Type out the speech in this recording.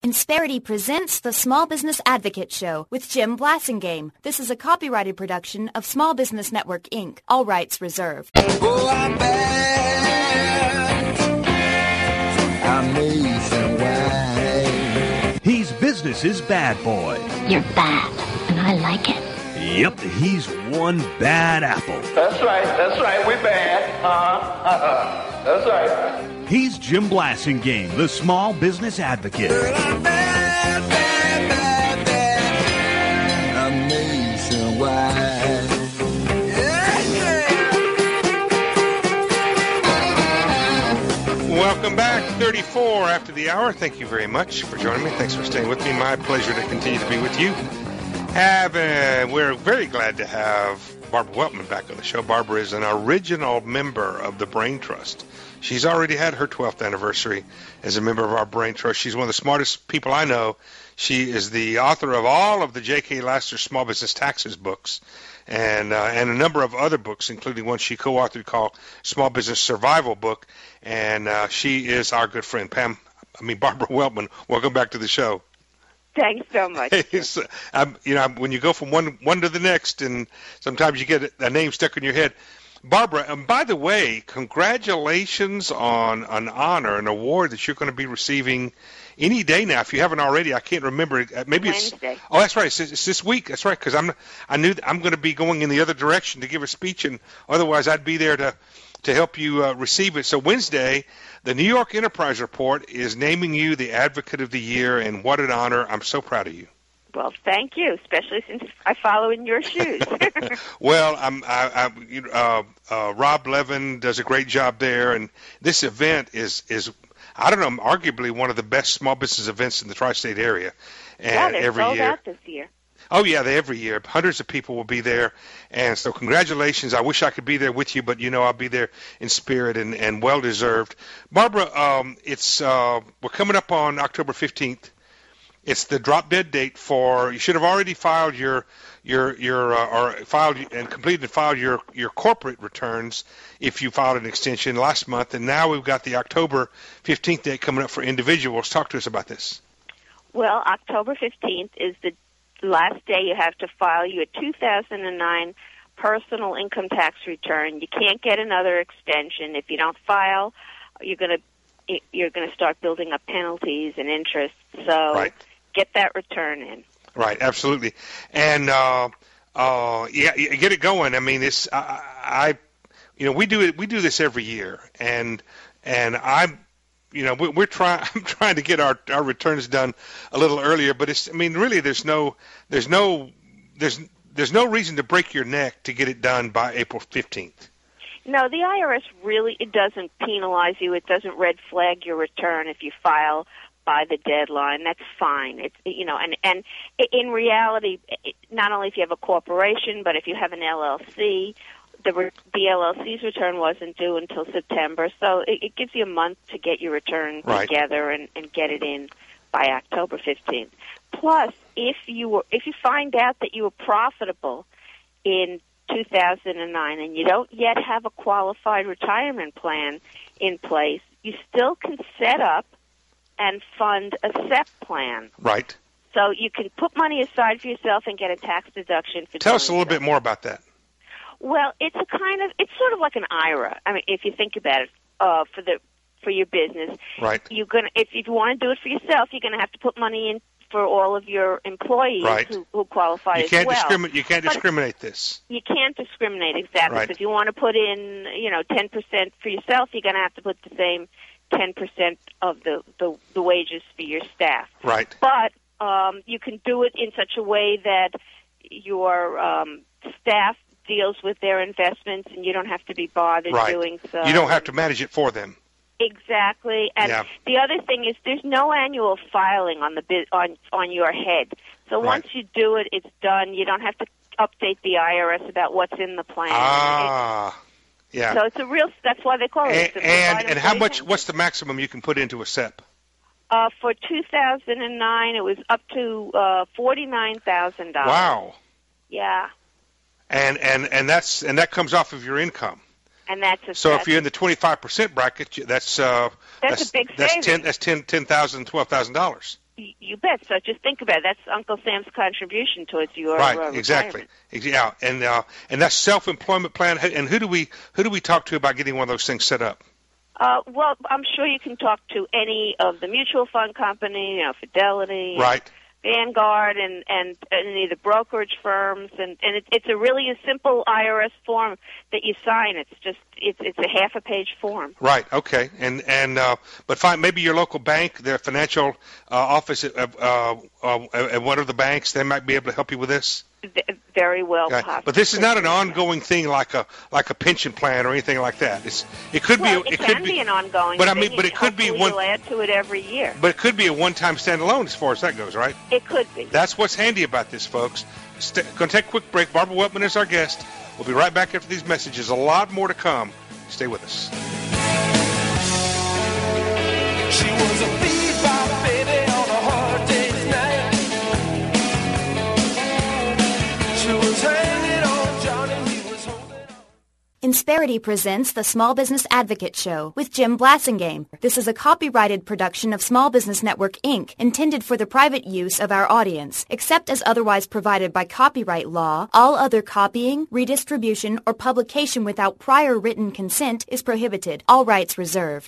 Insperity presents the Small Business Advocate Show with Jim Blasingame. This is a copyrighted production of Small Business Network, Inc. All rights reserved. Oh, I'm bad. I'm nationwide. He's business's bad boy. You're bad, and I like it. Yep, he's one bad apple. That's right, we're bad. That's right. He's Jim Blasingame, the Small Business Advocate. Girl, I'm bad, bad, bad, bad. I'm nationwide. Welcome back, 34 after the hour. Thank you very much for joining me. Thanks for staying with me. My pleasure to continue to be with you. We're very glad to have Barbara Weltman back on the show. Barbara is an original member of the Brain Trust. She's already had her 12th anniversary as a member of our Brain Trust. She's one of the smartest people I know. She is the author of all of the J.K. Laster Small Business Taxes books and a number of other books, including one she co-authored called Small Business Survival Book. And she is our good friend, Barbara Weltman. Welcome back to the show. Thanks so much. When you go from one to the next, and sometimes you get a name stuck in your head. Barbara, and by the way, congratulations on an honor, an award that you're going to be receiving any day now. If you haven't already, I can't remember. Maybe Wednesday. Oh, that's right. It's this week. That's right, because I knew I'm going to be going in the other direction to give a speech, and otherwise I'd be there to help you receive it. So Wednesday, the New York Enterprise Report is naming you the Advocate of the Year, and what an honor. I'm so proud of you. Well, thank you, especially since I follow in your shoes. Well, Rob Levin does a great job there, and this event is I don't know, arguably one of the best small business events in the tri-state area. And they're every sold year. out this year. Oh, yeah, every year. Hundreds of people will be there. And so congratulations. I wish I could be there with you, but, I'll be there in spirit and well-deserved. Barbara, we're coming up on October 15th. It's the drop-dead date you should have already filed your corporate returns if you filed an extension last month. And now we've got the October 15th date coming up for individuals. Talk to us about this. Well, October 15th is the last day you have to file your 2009 personal income tax return. You can't get another extension. If you don't file, you're going to start building up penalties and interest. So right. Get that return in. Right, absolutely. And get it going. I mean, we do this every year, and I'm trying to get our returns done a little earlier, but really there's no reason to break your neck to get it done by April 15th. No, the IRS it doesn't penalize you. It doesn't red flag your return if you file by the deadline. That's fine. It's and in reality, not only if you have a corporation, but if you have an LLC, the LLC's return wasn't due until September, so it gives you a month to get your return together and get it in by October 15th. Plus, if you find out that you were profitable in 2009 and you don't yet have a qualified retirement plan in place, you still can set up and fund a SEP plan. Right. So you can put money aside for yourself and get a tax deduction for Tell us a little bit more about that. Well, it's sort of like an IRA. I mean, if you think about it, for your business, right? If you want to do it for yourself, you're going to have to put money in for all of your employees who qualify as well. You can't discriminate this. You can't discriminate, exactly. Right. So if you want to put in, 10% for yourself, you're going to have to put the same 10% of the wages for your staff. Right. But you can do it in such a way that your staff deals with their investments, and you don't have to be bothered doing so. You don't have to manage it for them. Exactly. And the other thing is there's no annual filing on your head. So once you do it, it's done. You don't have to update the IRS about what's in the plan. Yeah. So it's that's why they call it. And how much? What's the maximum you can put into a SEP? For 2009, it was up to $49,000. Wow. Yeah. And that comes off of your income. And that's if you're in the 25% bracket, that's a big savings. That's $10,000, $12,000. You bet. So just think about it. That's Uncle Sam's contribution towards your right. Exactly. Yeah, and that's self-employment plan. And who do we talk to about getting one of those things set up? Well, I'm sure you can talk to any of the mutual fund company, Fidelity, right. Vanguard, and any of the brokerage firms, and it's a really simple IRS form that you sign. It's a half a page form. Right. Okay. But fine. Maybe your local bank, their financial office at one of the banks, they might be able to help you with this. Very well, possibly. But this is not an ongoing thing like a pension plan or anything like that. It could be an ongoing. But thing, it could be one. You'll add to it every year. But it could be a one-time standalone as far as that goes, right? It could be. That's what's handy about this, folks. Going to take a quick break. Barbara Weltman is our guest. We'll be right back after these messages. A lot more to come. Stay with us. She was a bebop baby on a hard day's night. She was hanging on Johnny, he was holding on. Insperity presents the Small Business Advocate Show with Jim Blasingame. This is a copyrighted production of Small Business Network, Inc., intended for the private use of our audience. Except as otherwise provided by copyright law, all other copying, redistribution, or publication without prior written consent is prohibited. All rights reserved.